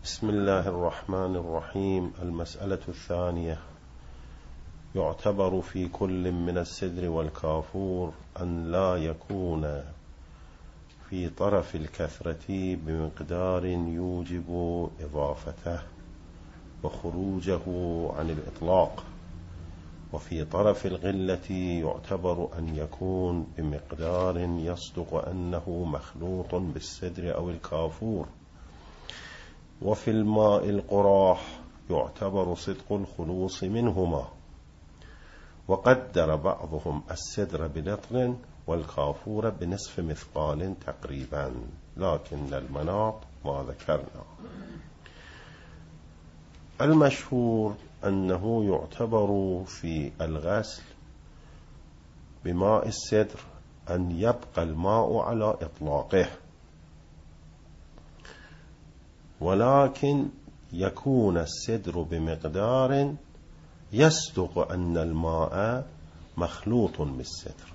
بسم الله الرحمن الرحيم. المسألة الثانية: يعتبر في كل من السدر والكافور أن لا يكون في طرف الكثرة بمقدار يوجب إضافته وخروجه عن الإطلاق، وفي طرف القلة يعتبر أن يكون بمقدار يصدق أنه مخلوط بالسدر أو الكافور، وفي الماء القراح يعتبر صدق الخلوص منهما. وقدر بعضهم السدر بلتر والكافور بنصف مثقال تقريبا، لكن المناط ما ذكرنا. المشهور أنه يعتبر في الغسل بماء السدر أن يبقى الماء على إطلاقه، ولكن يكون السدر بمقدار يصدق أن الماء مخلوط بالسدر.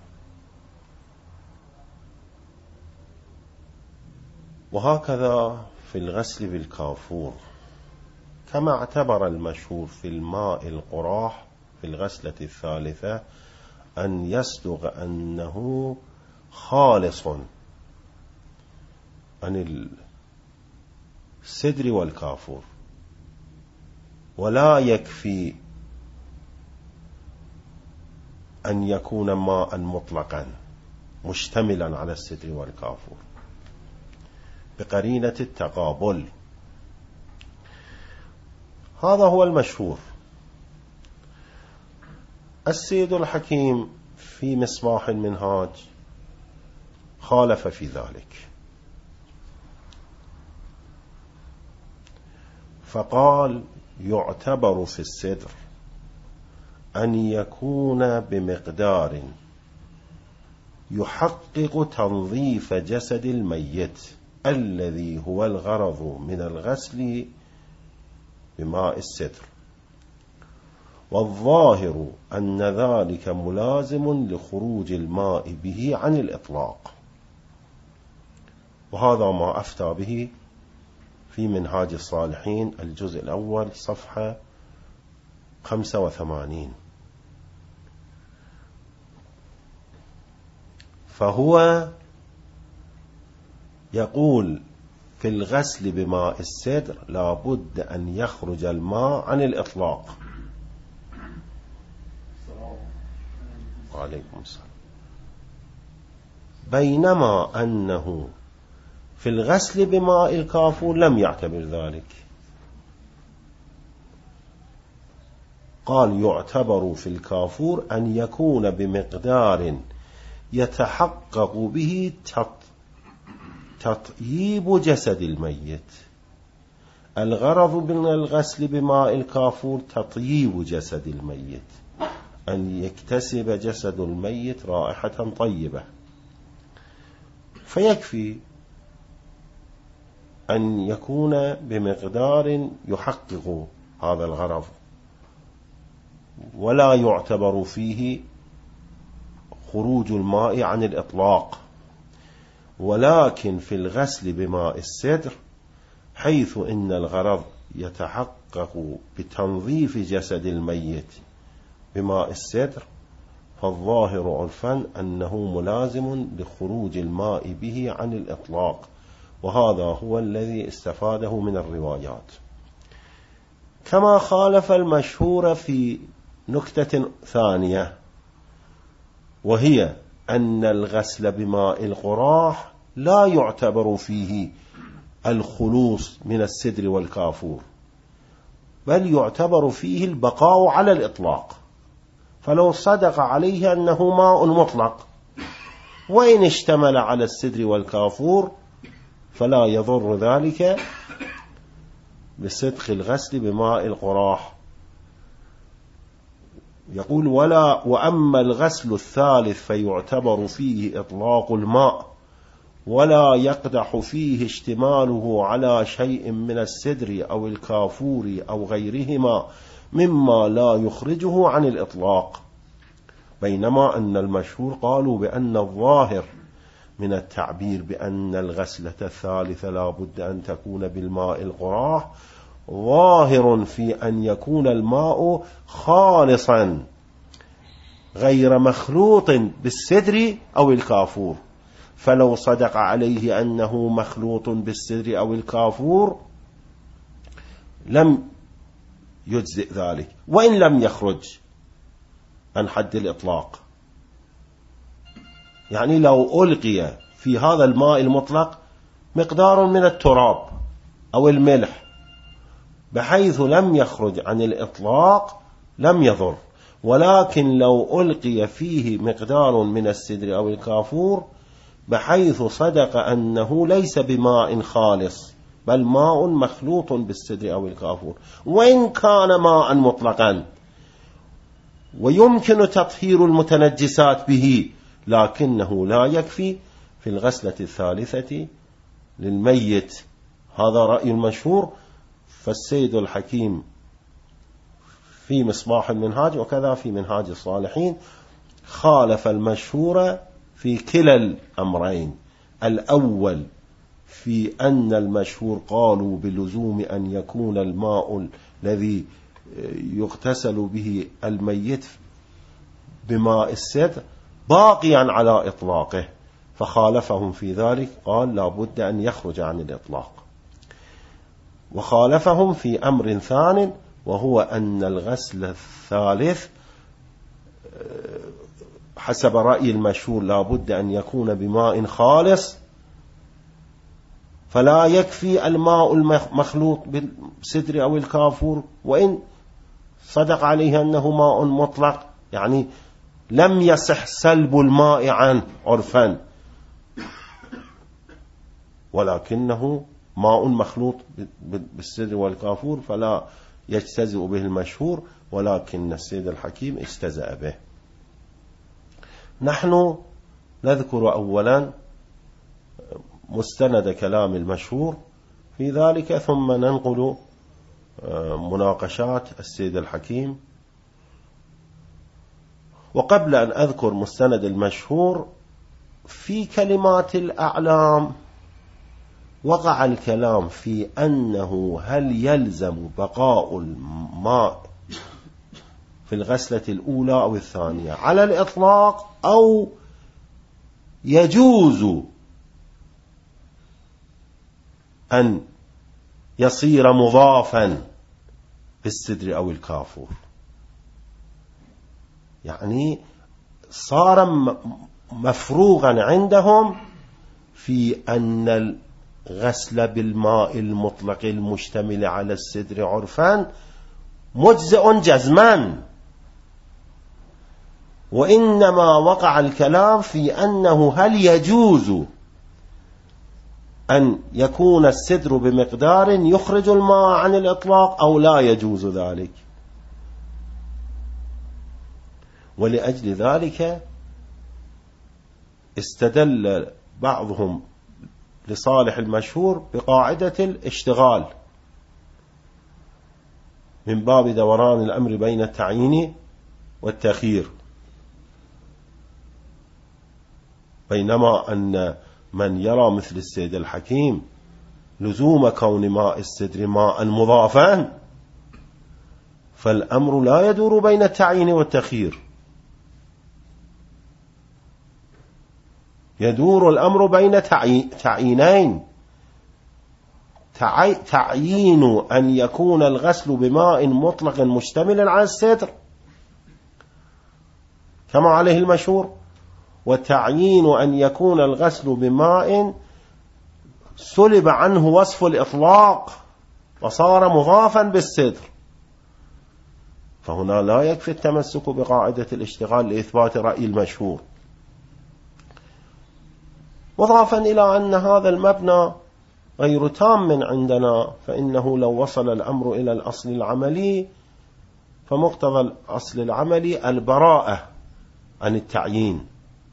وهكذا في الغسل بالكافور، كما اعتبر المشهور في الماء القراح في الغسلة الثالثة أن يصدق أنه خالص عن السدر والكافور، ولا يكفي أن يكون ماء مطلقا مشتملا على السدر والكافور بقرينة التقابل. هذا هو المشهور. السيد الحكيم في مصباح المنهاج خالف في ذلك، فقال: يعتبر في السدر أن يكون بمقدار يحقق تنظيف جسد الميت الذي هو الغرض من الغسل بماء السدر، والظاهر أن ذلك ملازم لخروج الماء به عن الإطلاق. وهذا ما أفتى به في منهاج الصالحين الجزء الأول صفحة 85. فهو يقول في الغسل بماء السدر لا بد أن يخرج الماء عن الإطلاق. وعليكم السلام. بينما أنه في الغسل بماء الكافور لم يعتبر ذلك، قال: يعتبر في الكافور أن يكون بمقدار يتحقق به تطييب جسد الميت. الغرض من الغسل بماء الكافور تطييب جسد الميت، أن يكتسب جسد الميت رائحة طيبة، فيكفي أن يكون بمقدار يحقق هذا الغرض، ولا يعتبر فيه خروج الماء عن الإطلاق. ولكن في الغسل بماء السدر حيث إن الغرض يتحقق بتنظيف جسد الميت بماء السدر، فالظاهر عرفا أنه ملازم لخروج الماء به عن الإطلاق، وهذا هو الذي استفاده من الروايات. كما خالف المشهور في نكتة ثانية، وهي أن الغسل بماء القراح لا يعتبر فيه الخلوص من السدر والكافور، بل يعتبر فيه البقاء على الإطلاق. فلو صدق عليه أنه ماء مطلق وإن اشتمل على السدر والكافور فلا يضر ذلك بصدق الغسل بماء القراح. يقول: وأما الغسل الثالث فيعتبر فيه إطلاق الماء، ولا يقدح فيه اشتماله على شيء من السدر أو الكافور أو غيرهما مما لا يخرجه عن الإطلاق. بينما أن المشهور قالوا بأن الظاهر من التعبير بأن الغسلة الثالثة لا بد أن تكون بالماء القراح ظاهر في أن يكون الماء خالصا غير مخلوط بالسدر أو الكافور. فلو صدق عليه أنه مخلوط بالسدر أو الكافور لم يجزئ ذلك وإن لم يخرج عن حد الإطلاق. يعني لو ألقي في هذا الماء المطلق مقدار من التراب أو الملح بحيث لم يخرج عن الإطلاق لم يضر، ولكن لو ألقي فيه مقدار من السدر أو الكافور بحيث صدق أنه ليس بماء خالص بل ماء مخلوط بالسدر أو الكافور وإن كان ماء مطلقا ويمكن تطهير المتنجسات به، لكنه لا يكفي في الغسلة الثالثة للميت. هذا رأي المشهور. فالسيد الحكيم في مصباح المنهاج وكذا في منهاج الصالحين خالف المشهور في كلا الأمرين. الأول في أن المشهور قالوا بلزوم أن يكون الماء الذي يغتسل به الميت بماء السدر باقيا على إطلاقه، فخالفهم في ذلك، قال لا بد أن يخرج عن الإطلاق. وخالفهم في أمر ثان وهو أن الغسل الثالث حسب رأي المشهور لا بد أن يكون بماء خالص، فلا يكفي الماء المخلوط بالسدر أو الكافور وإن صدق عليه أنه ماء مطلق، يعني لم يصح سلب الماء عنه عرفا ولكنه ماء مخلوط بالسدر والكافور فلا يجتزئ به المشهور، ولكن السيد الحكيم استزأ به. نحن نذكر أولا مستند كلام المشهور في ذلك ثم ننقل مناقشات السيد الحكيم. وقبل أن أذكر مستند المشهور في كلمات الأعلام وقع الكلام في أنه هل يلزم بقاء الماء في الغسلة الأولى أو الثانية على الإطلاق أو يجوز أن يصير مضافا بالسدر أو الكافور. يعني صار مفروغا عندهم في أن الغسل بالماء المطلق المشتمل على السدر عرفا مجزئ جزما، وإنما وقع الكلام في أنه هل يجوز أن يكون السدر بمقدار يخرج الماء عن الإطلاق أو لا يجوز ذلك. ولأجل ذلك استدل بعضهم لصالح المشهور بقاعدة الاشتغال من باب دوران الأمر بين التعيين والتخيير، بينما أن من يرى مثل السيد الحكيم لزوم كون ماء السدر ماء مضافا فالأمر لا يدور بين التعيين والتخيير، يدور الأمر بين تعيينين: تعيين أن يكون الغسل بماء مطلق مشتمل على السدر كما عليه المشهور، وتعيين أن يكون الغسل بماء سلب عنه وصف الإطلاق وصار مضافا بالسدر. فهنا لا يكفي التمسك بقاعدة الاشتغال لإثبات رأي المشهور، مضافا إلى أن هذا المبنى غير تام عندنا، فإنه لو وصل الأمر إلى الأصل العملي فمقتضى الأصل العملي البراءة عن التعيين.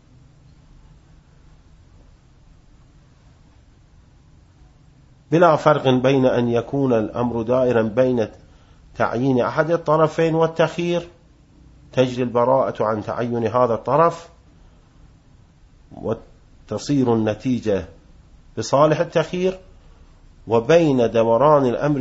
بلا فرق بين أن يكون الأمر دائرا بين تعيين أحد الطرفين والتخيير تجري البراءة عن تعين هذا الطرف، تصير النتيجة بصالح التخيير، وبين دوران الأمر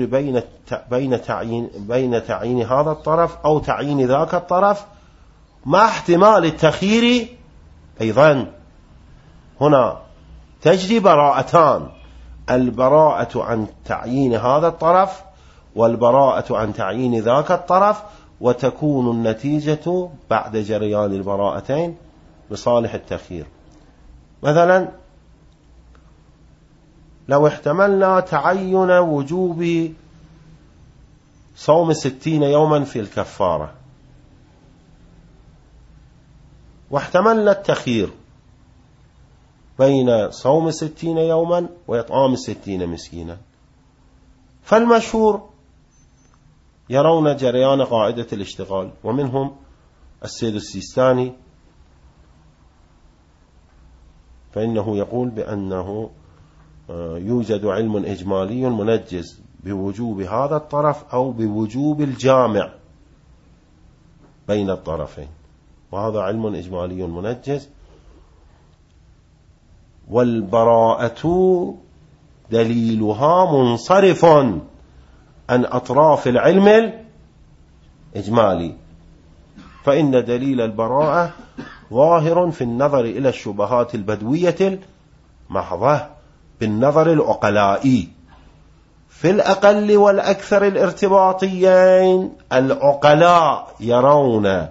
بين تعيين هذا الطرف أو تعيين ذاك الطرف مع احتمال التخيير أيضا. هنا تجري براءتان: البراءة عن تعيين هذا الطرف والبراءة عن تعيين ذاك الطرف، وتكون النتيجة بعد جريان البراءتين بصالح التخيير. مثلا لو احتملنا تعين وجوب صوم 60 يوما في الكفارة، واحتملنا التخيير بين صوم 60 يوما وإطعام 60 مسكينا، فالمشهور يرون جريان قاعدة الاشتغال، ومنهم السيد السيستاني فإنه يقول بأنه يوجد علم إجمالي منجز بوجوب هذا الطرف أو بوجوب الجامع بين الطرفين، وهذا علم إجمالي منجز. والبراءة دليلها منصرف عن أطراف العلم الإجمالي، فإن دليل البراءة ظاهر في النظر إلى الشبهات البدوية المحضة بالنظر العقلائي. في الأقل والأكثر الارتباطيين العقلاء يرون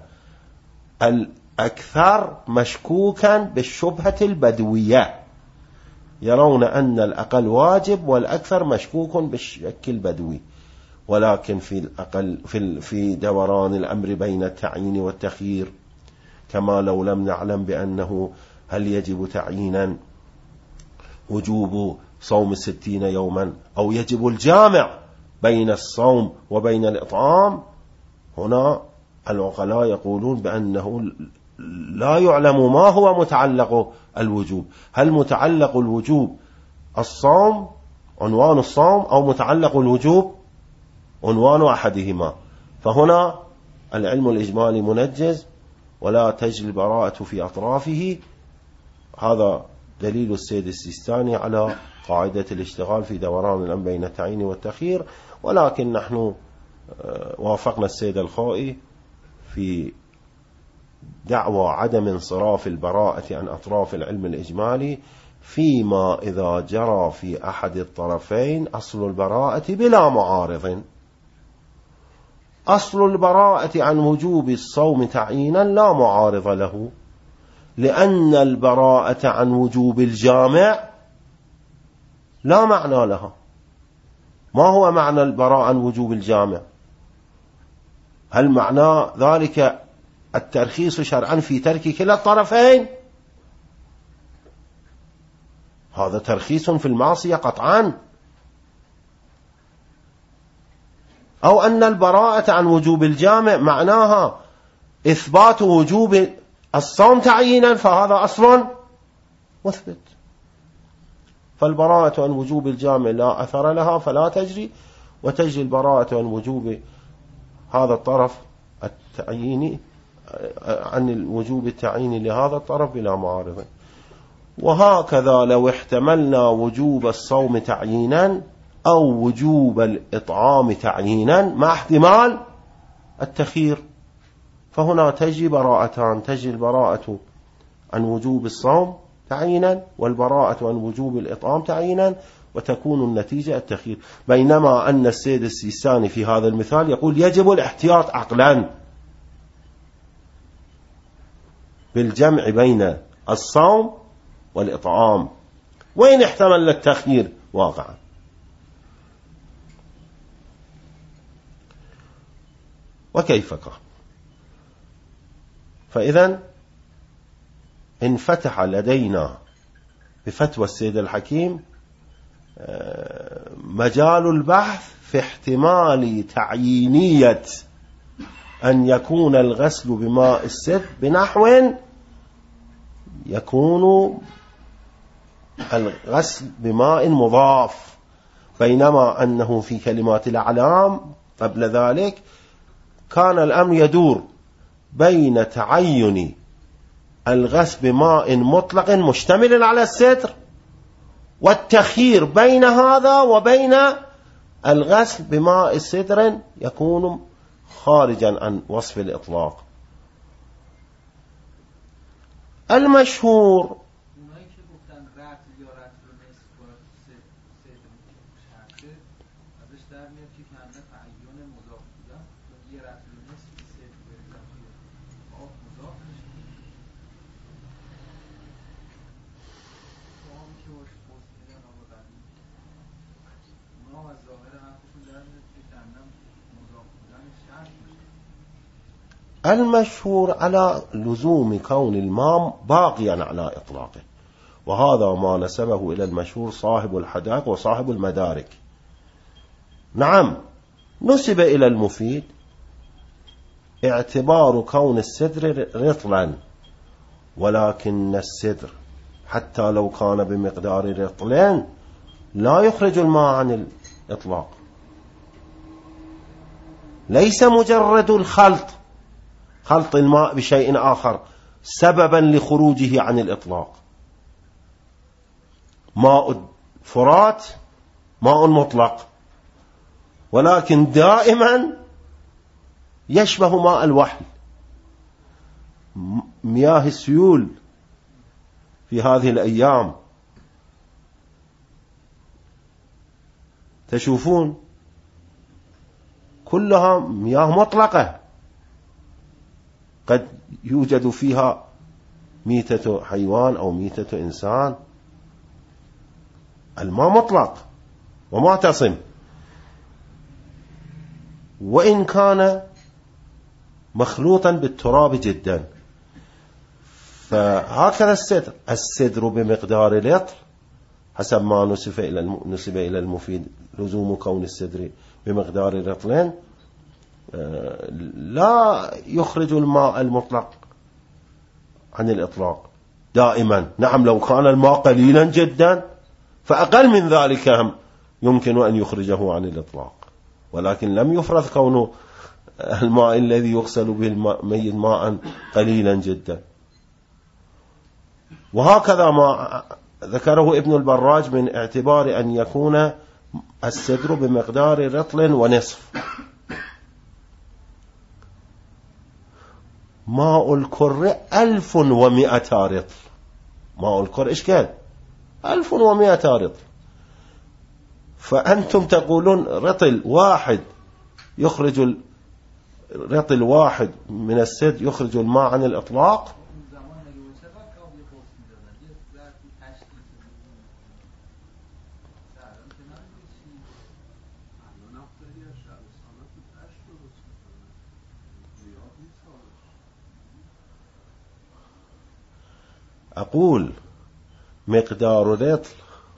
الأكثر مشكوكا بالشبهة البدوية، يرون أن الأقل واجب والأكثر مشكوك بالشك البدوي. ولكن في الأقل في دوران الأمر بين التعيين والتخيير، كما لو لم نعلم بأنه هل يجب تعيينا وجوب صوم 60 يوما أو يجب الجامع بين الصوم وبين الإطعام، هنا العقلاء يقولون بأنه لا يعلم ما هو متعلق الوجوب، هل متعلق الوجوب الصوم عنوان الصوم أو متعلق الوجوب عنوان أحدهما. فهنا العلم الإجمالي منجز ولا تجري البراءة في أطرافه. هذا دليل السيد السيستاني على قاعدة الاشتغال في دوران الأمر بين التعيين والتخيير. ولكن نحن وافقنا السيد الخوئي في دعوى عدم انصراف البراءة عن أطراف العلم الإجمالي فيما إذا جرى في أحد الطرفين أصل البراءة بلا معارض. أصل البراءة عن وجوب الصوم تعيينا لا معارض له، لأن البراءة عن وجوب الجامع لا معنى لها. ما هو معنى البراءة عن وجوب الجامع؟ هل معنى ذلك الترخيص شرعا في ترك كلا الطرفين؟ هذا ترخيص في المعصية قطعا. أو أن البراءة عن وجوب الجامع معناها إثبات وجوب الصوم تعيينا، فهذا أصل مثبت. فالبراءة عن وجوب الجامع لا أثر لها فلا تجري، وتجري البراءة عن وجوب هذا الطرف التعييني عن الوجوب التعييني لهذا الطرف بلا معارضة. وهكذا لو احتملنا وجوب الصوم تعيينا أو وجوب الإطعام تعيينا مع احتمال التخيير، فهنا تجري براءتان: تجري البراءة عن وجوب الصوم تعيينا والبراءة عن وجوب الإطعام تعيينا، وتكون النتيجة التخيير. بينما أن السيد السيستاني في هذا المثال يقول يجب الاحتياط عقلا بالجمع بين الصوم والإطعام، وإن احتمل التخيير واقعا. وكيف كان؟ فإذا انفتح لدينا بفتوى السيد الحكيم مجال البحث في احتمال تعيينية أن يكون الغسل بماء السد بنحو يكون الغسل بماء مضاف، بينما أنه في كلمات الأعلام قبل ذلك كان الأمر يدور بين تعين الغسل بماء مطلق مشتمل على الستر، والتخيير بين هذا وبين الغسل بماء ستر يكون خارجا عن وصف الإطلاق. المشهور المشهور على لزوم كون الماء باقيا على إطلاقه، وهذا ما نسبه إلى المشهور صاحب الحدائق وصاحب المدارك. نعم، نسب إلى المفيد اعتبار كون السدر رطلا، ولكن السدر حتى لو كان بمقدار رطلين لا يخرج الماء عن الإطلاق، ليس مجرد الخلط، خلط الماء بشيء آخر سببا لخروجه عن الإطلاق. ماء فرات ماء مطلق، ولكن دائما يشبه ماء الوحل. مياه السيول في هذه الأيام تشوفون كلها مياه مطلقة، قد يوجد فيها ميتة حيوان أو ميتة إنسان. الماء مطلق ومعتصم، وإن كان مخلوطا بالتراب جدا. فهكذا السدر بمقدار لتر حسب ما نسب إلى المفيد لزوم كون السدر بمقدار رطلين لا يخرج الماء المطلق عن الإطلاق دائما. نعم، لو كان الماء قليلا جدا فأقل من ذلك هم يمكن أن يخرجه عن الإطلاق، ولكن لم يفرض كونه الماء الذي يغسل به الميت ماء قليلا جدا. وهكذا ما ذكره ابن البراج من اعتبار أن يكون السدر بمقدار رطل ونصف. ماء الكر 1100 رطل. ماء الكر إيش كان 1100 رطل، فأنتم تقولون رطل واحد يخرج رطل واحد من السد يخرج الماء عن الإطلاق. أقول مقدار رطل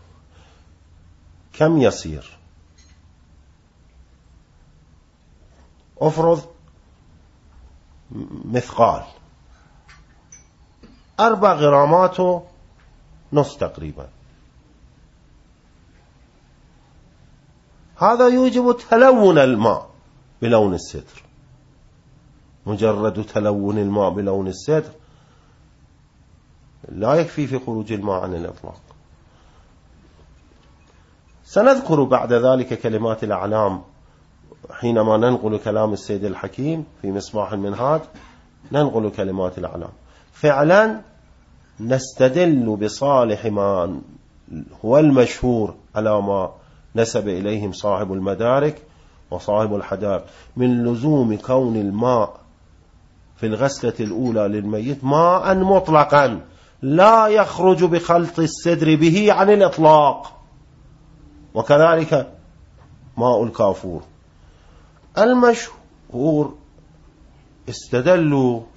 كم يصير؟ أفرض مثقال 4 غرامات ونص تقريبا، هذا يوجب تلون الماء بلون السدر. مجرد تلون الماء بلون السدر لا يكفي في خروج الماء عن الإطلاق. سنذكر بعد ذلك كلمات الأعلام حينما ننقل كلام السيد الحكيم في مصباح المنهاج، ننقل كلمات الأعلام. فعلا نستدل بصالح ما هو المشهور على ما نسب إليهم صاحب المدارك وصاحب الحدائق من لزوم كون الماء في الغسلة الأولى للميت ماء مطلقا لا يخرج بخلط السدر به عن الإطلاق، وكذلك ماء الكافور. المشهور استدلوا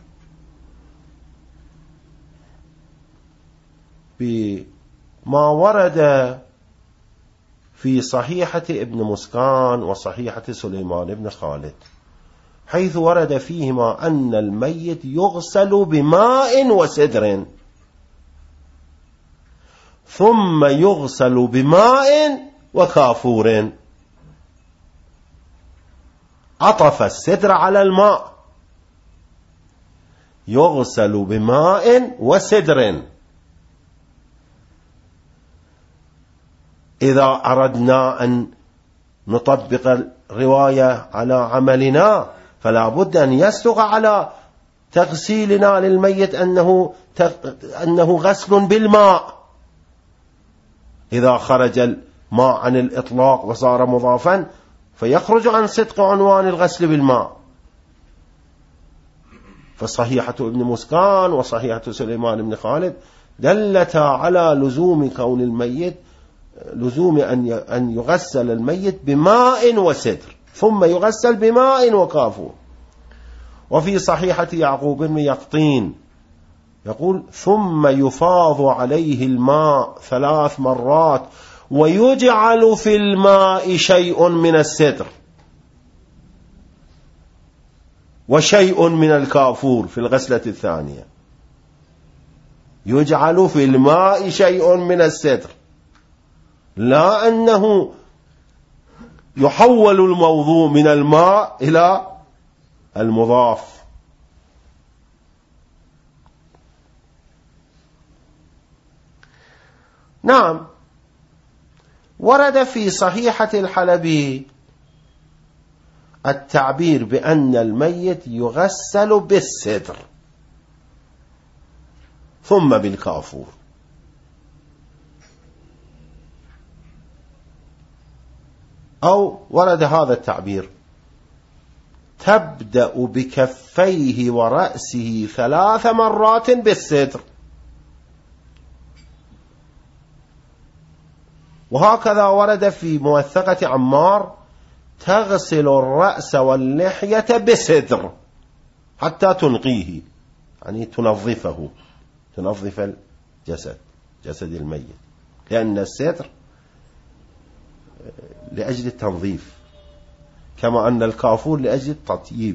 بما ورد في صحيحة ابن مسكان وصحيحة سليمان بن خالد، حيث ورد فيهما أن الميت يغسل بماء وسدر ثم يغسل بماء وكافور. عطف السدر على الماء، يغسل بماء وسدر. إذا أردنا أن نطبق الرواية على عملنا فلا بد أن يصدق على تغسيلنا للميت أنه غسل بالماء. إذا خرج الماء عن الإطلاق وصار مضافا فيخرج عن صدق عنوان الغسل بالماء. فصحيحة ابن مسكان وصحيحة سليمان بن خالد دلتا على لزوم كون الميت، لزوم أن يغسل الميت بماء وسدر، ثم يغسل بماء وكافور. وفي صحيحة يعقوب بن يقطين يقول: ثم يفاض عليه الماء 3 مرات ويجعل في الماء شيء من السدر وشيء من الكافور في الغسلة الثانية. يجعل في الماء شيء من السدر، لا أنه يحول الموضوع من الماء إلى المضاف. نعم، ورد في صحيحة الحلبي التعبير بأن الميت يغسل بالسدر ثم بالكافور. أو ورد هذا التعبير: تبدأ بكفيه ورأسه 3 مرات بالسدر. وهكذا ورد في موثقة عمار: تغسل الرأس واللحية بسدر حتى تنقيه، يعني تنظفه، تنظف الجسد، جسد الميت، لأن السدر لأجل التنظيف كما أن الكافور لأجل التطييب.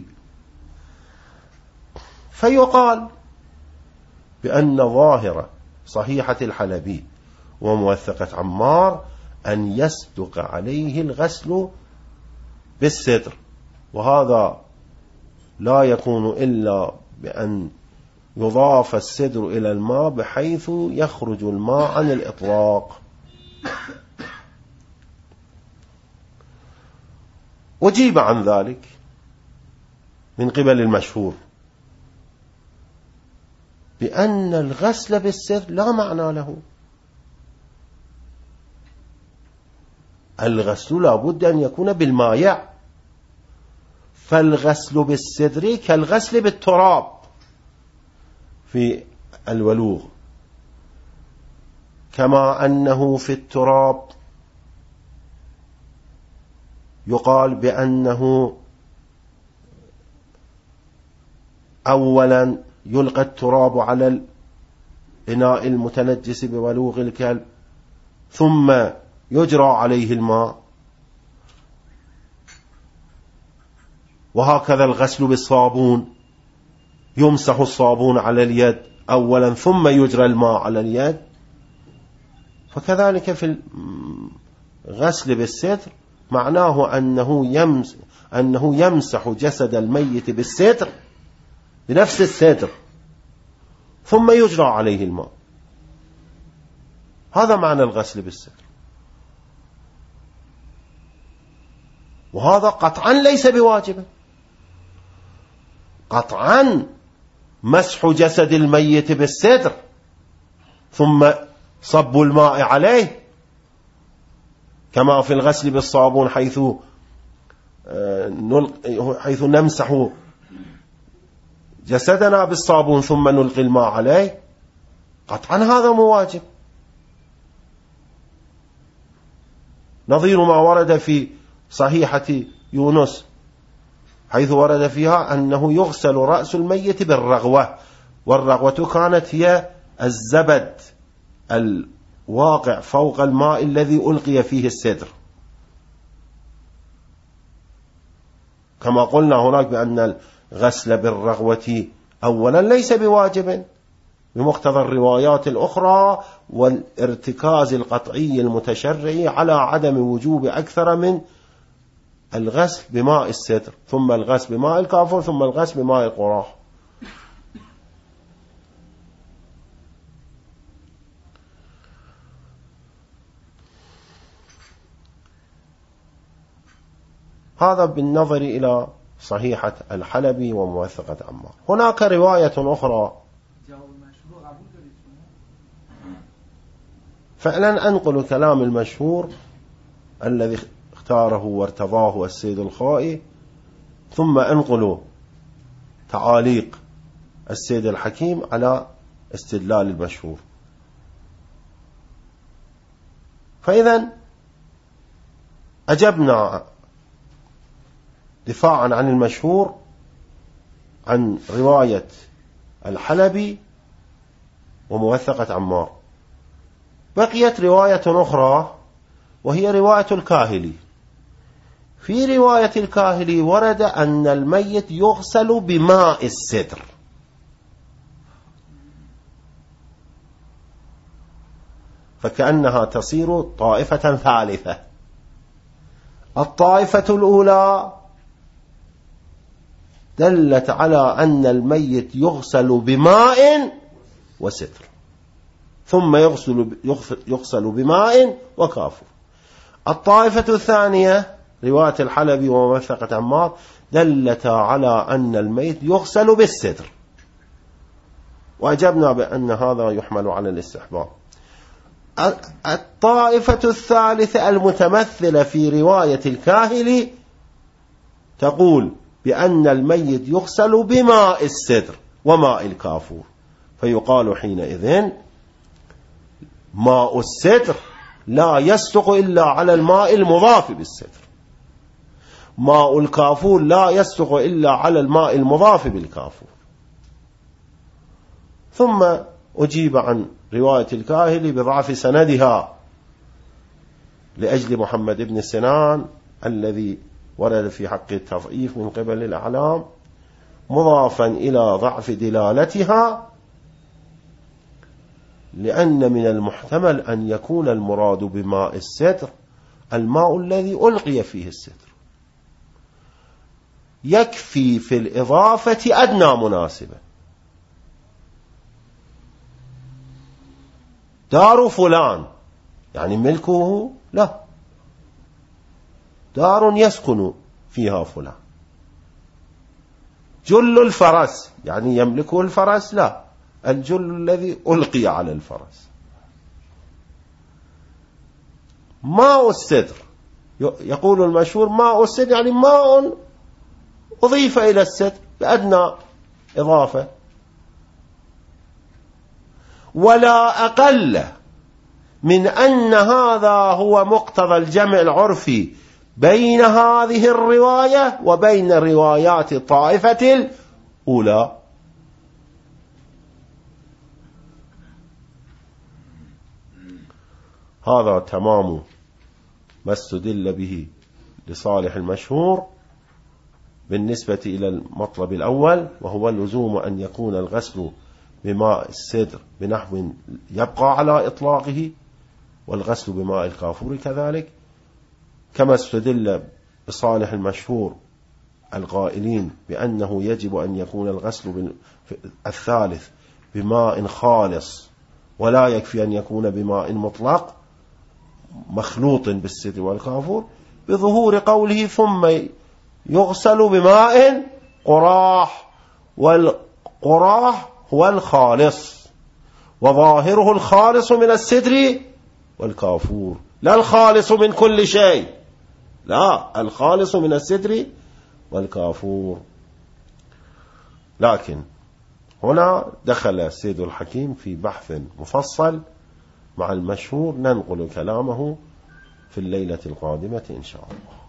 فيقال بأن ظاهرة صحيحة الحلبي وموثقة عمار أن يصدق عليه الغسل بالسدر، وهذا لا يكون إلا بأن يضاف السدر إلى الماء بحيث يخرج الماء عن الإطلاق. أجيب عن ذلك من قبل المشهور بأن الغسل بالسدر لا معنى له. الغسل لا بد أن يكون بالماء، فالغسل بالسدر كالغسل بالتراب في الولوغ، كما أنه في التراب يقال بأنه أولا يلقى التراب على الإناء المتنجس بولوغ الكلب ثم يجرى عليه الماء. وهكذا الغسل بالصابون، يمسح الصابون على اليد أولا ثم يجرى الماء على اليد. فكذلك في الغسل بالستر معناه أنه يمسح جسد الميت بالستر بنفس الستر ثم يجرى عليه الماء. هذا معنى الغسل بالستر، وهذا قطعا ليس بواجب. قطعا مسح جسد الميت بالستر ثم صب الماء عليه كما في الغسل بالصابون حيث نمسح جسدنا بالصابون ثم نلقي الماء عليه، قطعا هذا مواجب. نظير ما ورد في صحيحة يونس حيث ورد فيها أنه يغسل رأس الميت بالرغوة، والرغوة كانت هي الزبد الواقع فوق الماء الذي ألقي فيه السدر. كما قلنا هناك بأن الغسل بالرغوة أولا ليس بواجب بمقتضى الروايات الأخرى والارتكاز القطعي المتشرعي على عدم وجوب أكثر من الغسل بماء الستر ثم الغسل بماء الكافور ثم الغسل بماء القراح. هذا بالنظر إلى صحيحة الحلبي وموثقة عمار. هناك رواية أخرى، فعلا أنقل كلام المشهور الذي اختاره وارتضاه السيد الخائي، ثم أنقل تعاليق السيد الحكيم على استدلال المشهور. فإذا أجبنا دفاعا عن المشهور عن رواية الحلبي وموثقة عمار. بقيت رواية أخرى وهي رواية الكاهلي. في رواية الكاهلي ورد أن الميت يغسل بماء السدر، فكأنها تصير طائفة ثالثة. الطائفة الأولى دلت على أن الميت يغسل بماء وستر، ثم يغسل بماء وكافور. الطائفة الثانية رواية الحلبي وموثقة عمار دلت على أن الميت يغسل بالستر، وأجبنا بأن هذا يحمل على الاستحباب. الطائفة الثالثة المتمثلة في رواية الكاهلي تقول بأن الميت يغسل بماء السدر وماء الكافور، فيقال حينئذ ماء السدر لا يصدق إلا على الماء المضاف بالسدر، ماء الكافور لا يصدق إلا على الماء المضاف بالكافور. ثم أجيب عن رواية الكاهلي بضعف سندها لأجل محمد بن سنان الذي ورد في حق التضعيف من قبل الأعلام، مضافا إلى ضعف دلالتها، لأن من المحتمل أن يكون المراد بماء الستر الماء الذي ألقي فيه الستر. يكفي في الإضافة أدنى مناسبة. دار فلان يعني ملكه لا، دار يسكن فيها فلان. جل الفرس يعني يملكه الفرس لا، الجل الذي ألقي على الفرس. ماء السدر يقول المشهور ماء السدر يعني ماء أضيف إلى السدر بأدنى إضافة، ولا أقل من أن هذا هو مقتضى الجمع العرفي بين هذه الرواية وبين روايات الطائفة الأولى. هذا تمام ما استدل به لصالح المشهور بالنسبة إلى المطلب الأول، وهو اللزوم أن يكون الغسل بماء السدر بنحو يبقى على إطلاقه، والغسل بماء الكافور كذلك، كما استدل بصالح المشهور القائلين بأنه يجب أن يكون الغسل الثالث بماء خالص، ولا يكفي أن يكون بماء مطلق مخلوط بالسدر والكافور، بظهور قوله ثم يغسل بماء قراح، والقراح هو الخالص، وظاهره الخالص من السدر والكافور، لا الخالص من كل شيء، لا الخالص من السدر والكافور. لكن هنا دخل السيد الحكيم في بحث مفصل مع المشهور، ننقل كلامه في الليلة القادمة إن شاء الله.